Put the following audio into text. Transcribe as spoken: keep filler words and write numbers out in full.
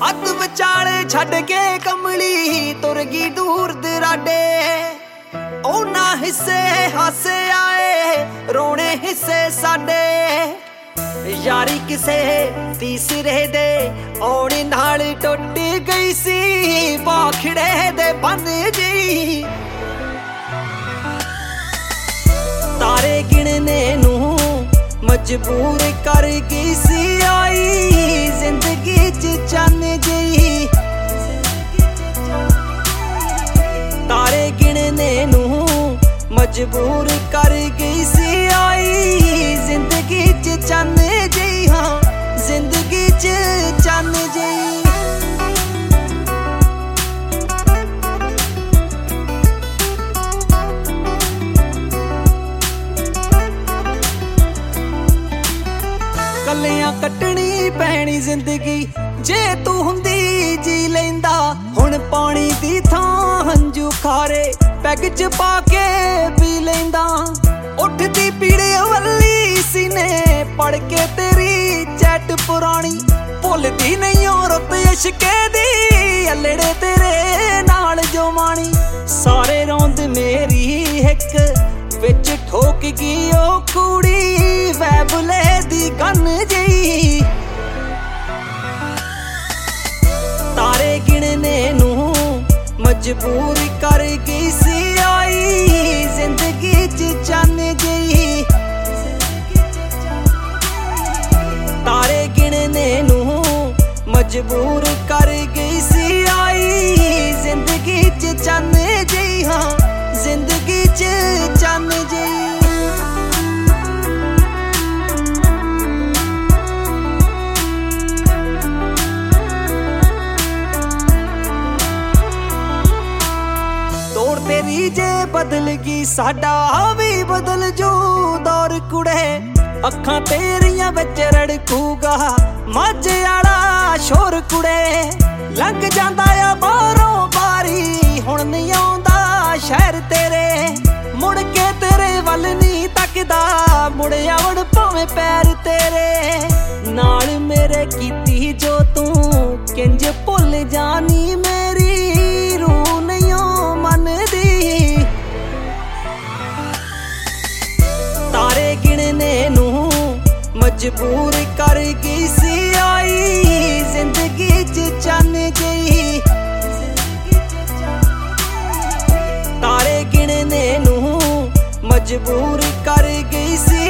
ਅੱਧ ਵਿਚਾਲੇ ਛੱਡ ਕੇ ਕਮਲੀ ਤੁਰ ਗਈ ਦੂਰ ਦਰਾਡੇ। ਉਹਨਾਂ ਹਿੱਸੇ ਹਾਸੇ ਆਏ ਰੋਣੇ ਹਿੱਸੇ ਸਾਡੇ। ਯਾਰੀ ਕਿਸੇ ਤੀਸਰੇ ਦੇ ਆਉਣੇ ਨਾਲ ਟੁੱਟ ਗਈ ਸੀ ਬਾਖੜੇ ਦੇ ਬੰਨ ਜੀ। ਤਾਰੇ ਗਿਣਨੇ ਨੂੰ ਮਜਬੂਰ ਕਰ ਗਈ ਸੀ ਆਈ ਜ਼ਿੰਦਗੀ ਚ ਚੰਨ ਜਿਹੀ। ਤਾਰੇ ਗਿਣਨੇ ਨੂੰ ਮਜਬੂਰ ਕਰ ਗਈ ਸੀ ਆਈ ਜ਼ਿੰਦਗੀ ਚ ਚੰਨ ਜਿਹੀ। ਹਾਂ ਜ਼ਿੰਦਗੀ ਚ ਚੰਨ ਜਿਹੀ। ਕੱਲਿਆਂ ਕੱਟਣੀ ਪੈਣੀ ਜ਼ਿੰਦਗੀ ਜੇ ਤੂੰ ਹੁੰਦੀ ਜੀ ਲੈਂਦਾ। ਹੁਣ ਪਾਣੀ ਦੀ ਥਾਂ ਹੰਝੂ ਖਾਰੇ ਪੈਗ ਚ ਪਾ ਕੇ ਪੀ ਲੈਂਦਾ। ਉੱਠਦੀ ਪੀੜੇ ਵੱਲੀ ਸੀਨੇ ਪੜ ਕੇ ਤੇਰੀ ਚੈਟ ਪੁਰਾਣੀ। ਭੁੱਲਦੀ ਨਹੀਂ ਓ ਰੁੱਤ ਇਸ਼ਕੇ ਦੀ ਅਲੜੇ ਤੇਰੇ ਨਾਲ ਜੋ ਮਾਣੀ। ਸਾਰੇ ਰੌਂਦ ਮੇਰੀ ਹਿੱਕ ਵਿੱਚ ਠੋਕ ਗਈ ਓ ਕੁੜੀ ਵੈਬਲੇ ਦੀ ਕੰਨ ਜਿਹੀ। ਤਾਰੇ ਗਿਣਨੇ ਨੂੰ ਮਜਬੂਰ ਕਰ ਗਈ ਸੀ ਆਈ ਜ਼ਿੰਦਗੀ ਚ ਚੰਨ ਜਿਹੀ। ਤਾਰੇ ਗਿਣਨੇ ਨੂੰ ਮਜਬੂਰ ਕਰ ਗਈ ਸੀ ਆਈ ਜ਼ਿੰਦਗੀ ਚ ਚੰਨ ਜਿਹੀ। ਹਾਂ ਜ਼ਿੰਦਗੀ ਚ ਚੰਨ ਜਿਹੀ। ਤੇਰੀ ਜੇ ਬਦਲ ਗਈ ਸਾਡਾ ਵੀ ਬਦਲ ਜੂ ਦੌਰ ਕੁੜੇ। ਅੱਖਾਂ ਤੇਰੀਆਂ ਵਿੱਚ ਰੜਕੂਗਾ ਮਾਝੇ ਵਾਲਾ ਸ਼ੋਰ ਕੁੜੇ। ਲੰਘ ਜਾਂਦਾ ਆ ਬਾਹਰੋਂ ਬਾਰੀ ਹੁਣ ਨਹੀਂ ਆਉਂਦਾ ਸ਼ਹਿਰ ਤੇਰੇ। ਮੁੜ ਕੇ ਤੇਰੇ ਵੱਲ ਨਹੀਂ ਤੱਕਦਾ ਮੁੜ ਆਵਣ ਭਾਵੇਂ ਪੈਰ ਤੇਰੇ। ਨਾਲ ਮੇਰੇ ਕੀਤੀ ਜੋ ਤੂੰ ਕਿੰਜ ਭੁੱਲ ਜਾਨੀ ਮੇਰੀ ਰੂਹ ਨਹੀਂ ਓ ਮੰਨਦੀ। ਤਾਰੇ ਗਿਣਨੇ ਨੂੰ ਮਜਬੂਰ ਕਰ ਗਈ ਸੀ ਆਈ ਜ਼ਿੰਦਗੀ ਚ ਚੰਨ ਜਿਹੀ। ਤਾਰੇ ਗਿਣਨੇ ਨੂੰ ਮਜਬੂਰ ਕਰ ਗਈ ਸੀ